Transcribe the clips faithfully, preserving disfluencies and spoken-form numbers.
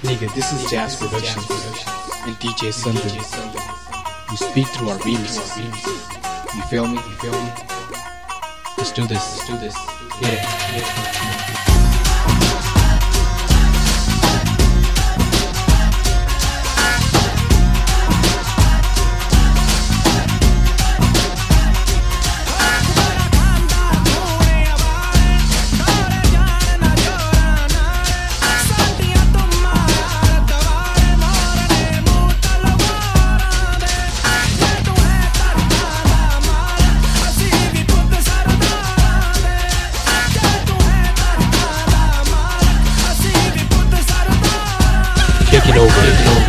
Nigga, this is Jazz Productions and D J Sunday. We speak through our remixes. You feel me? You feel me? Let's do this. Let's do this. Get it. Get it. Taking over, taking over.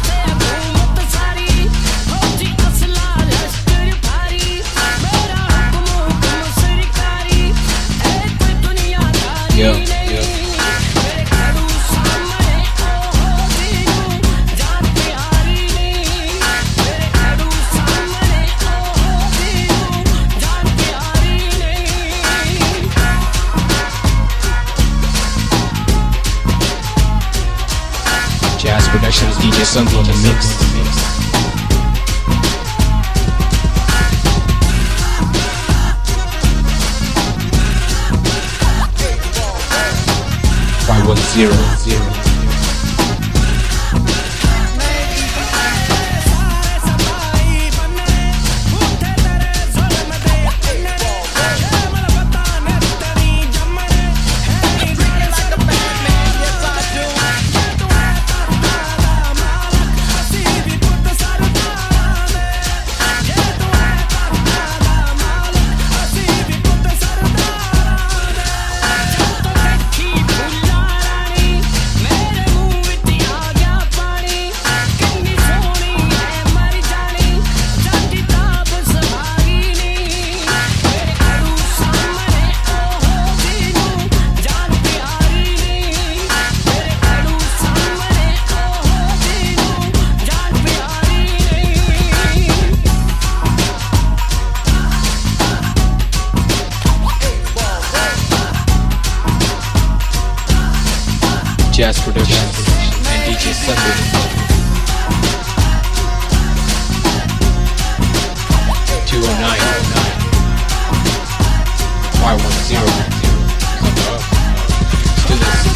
Yeah, yeah. Jazz Productions, D J Sunday on the mix. Five one zero zero. Jazz Productions and D J Sunday. two oh nine five one zero. Let's do this.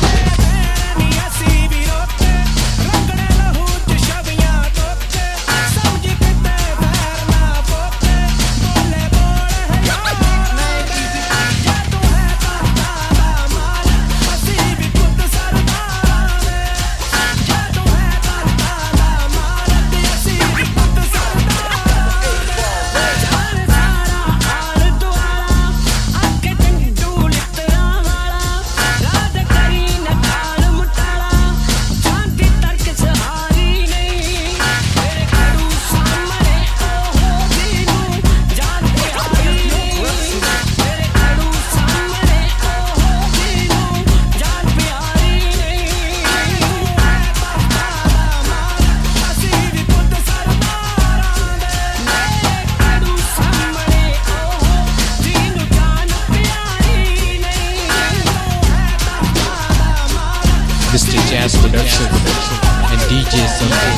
Mister Jazz Production and D J Sunday.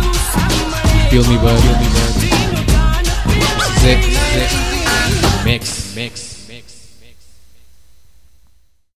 You feel me, bud? This is it. This is it. Mix.